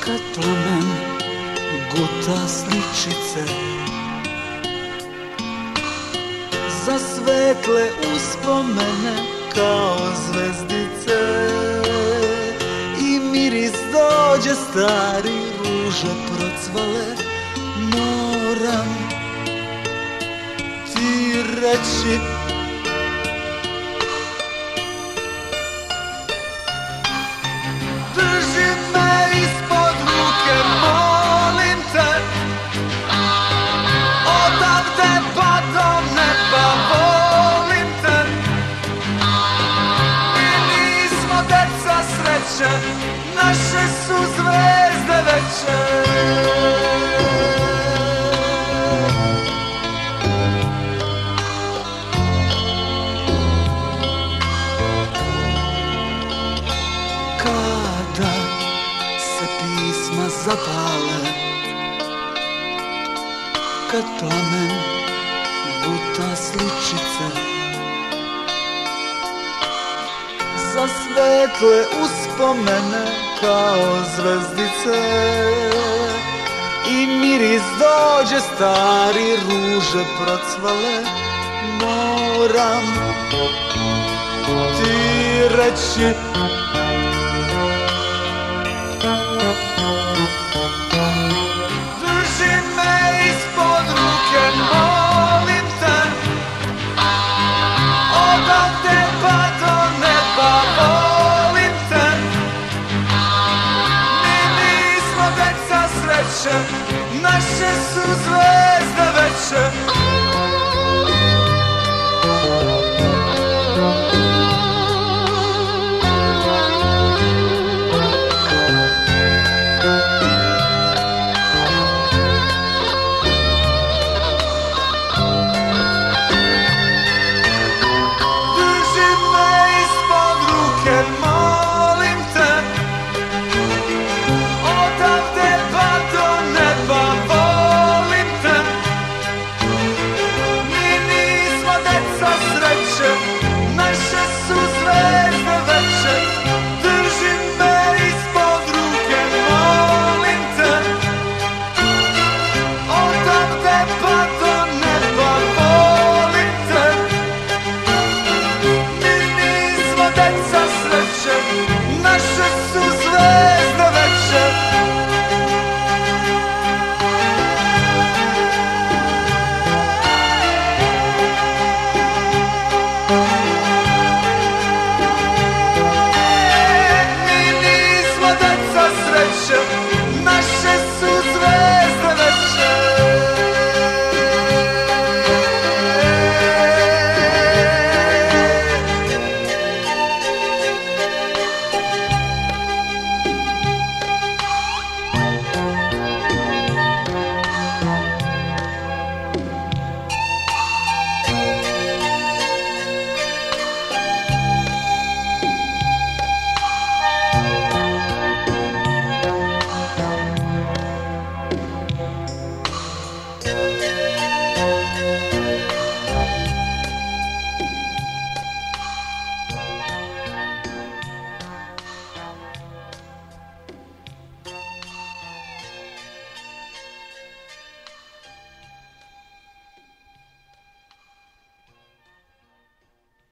Kad plamen guta sličice za svetle uspomene kao zvezdice i miris dođe stari, ruže procvale. Moram ti reći drži me ispod ruke, molim te, odavde pa do neba, volim te. Mi nismo deca sreće, naše su zvezde veće. Kada se pisma zapale, kad plamen guta sličice za svetle uspomene kao zvezdice i miris dođe stari, ruže procvale. Moram ti reći drži me ispod ruke, molim te, odavde pa do neba, volim te. Mi nismo deca sreće, naše su zvezde veće.